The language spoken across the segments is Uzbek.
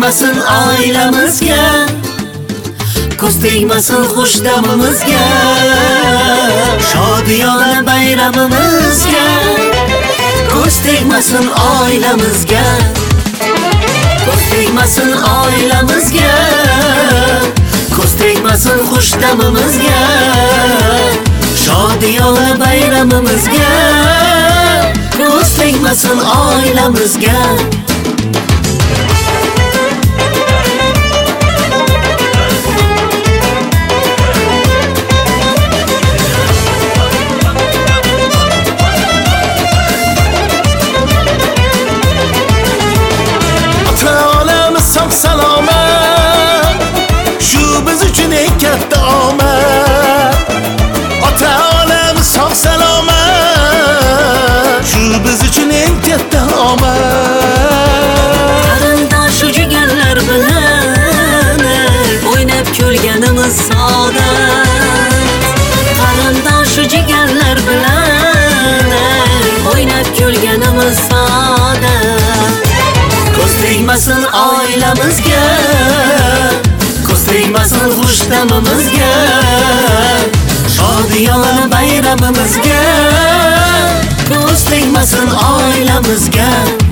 tegmasin oilamizga, ko'z tegmasin xush damimizga, shodiyona bayramimizga. Ko'z tegmasin oilamizga, ko'z tegmasin oilamizga, ko'z tegmasin xush damimizga, shodiyona bayramimizga. Ko'z tegmasin oilamizga. Salomat, shu biz uchun eng katta omad. Ota-onamiz sog' salomat, shu biz uchun eng katta omad. Qarindosh jigarlar bilan o'ynab kulganimiz saodat. Qarindosh jigarlar bilan o'ynab kulganimiz saodat. Ko'z tegmasin oilamizga, ko'z tegmasin xush damimizga, shodiyona bayramimizga. Ko'z tegmasin oilamizga.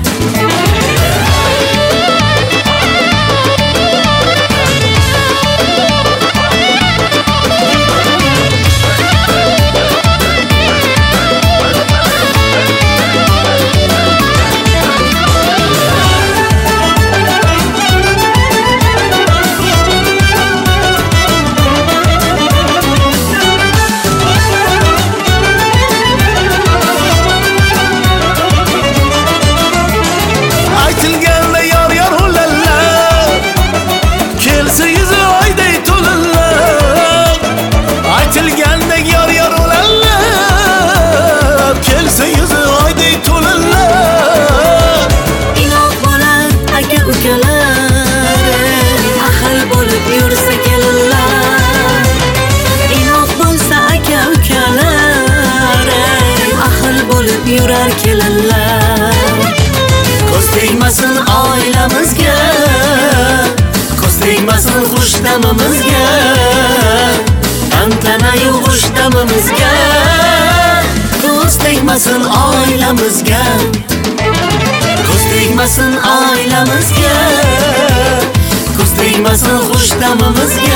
Yurar kelinlar. Ko'z tegmasin oilamizga, ko'z tegmasin xush damimizga, tantana-yu xush damimizga. Ko'z tegmasin oilamizga, ko'z tegmasin oilamizga, ko'z tegmasin xush damimizga.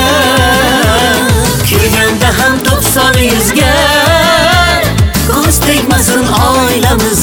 Kirganda ham 90 yuzga, ko'z tegmasin oilamiz